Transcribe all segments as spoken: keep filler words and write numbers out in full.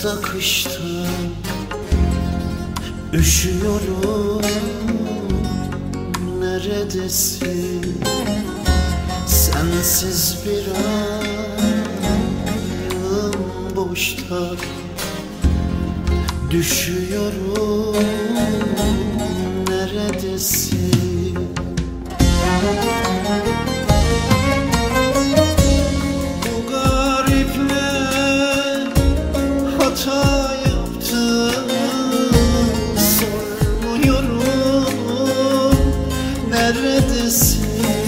Yazda kışta üşüyorum, neredesin? Sensiz bir ayım boşta düşüyorum, neredesin? Bu gariple hata yaptım, sormuyorum, neredesin?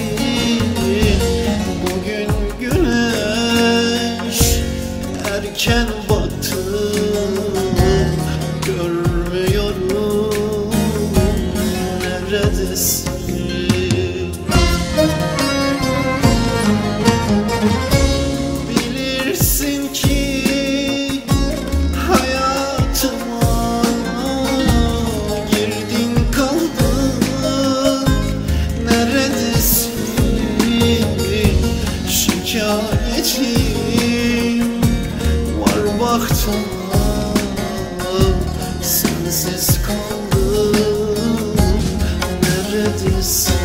Bugün güneş erken battı, görmüyorum, neredesin? Bilirsin ki hayatıma girdin kaldın, neredesin? Şikayetim var baktığıma, sensiz kaldım, neredesin?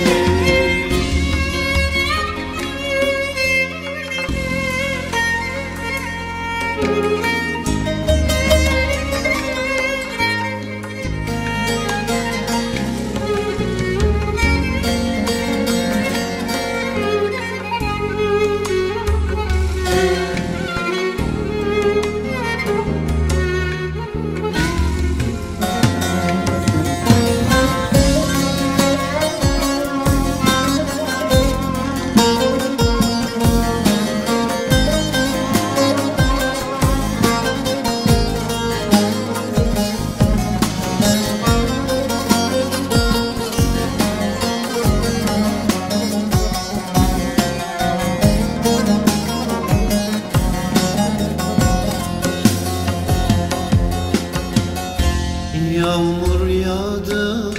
Yağmur yağdı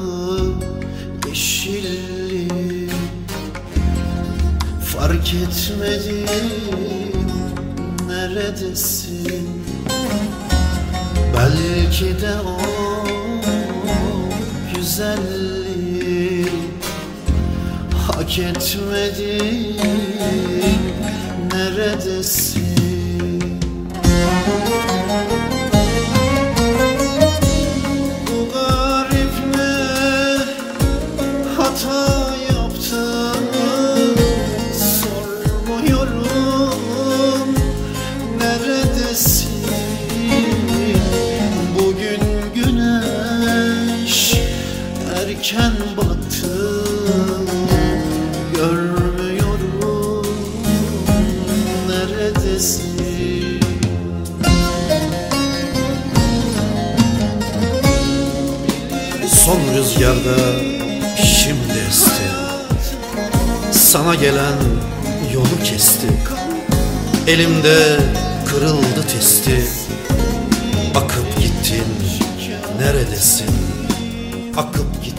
yeşilli, fark etmedim, neredesin? Belki de o güzelliği hak etmedim, neredesin? Hata yaptım, sormuyorum, neredesin? Bugün güneş erken battı, görmüyorum, neredesin? Son rüzgarda şimdi esti, sana gelen yolu kesti. Elimde kırıldı testi, akıp gittin, neredesin? Akıp gittin.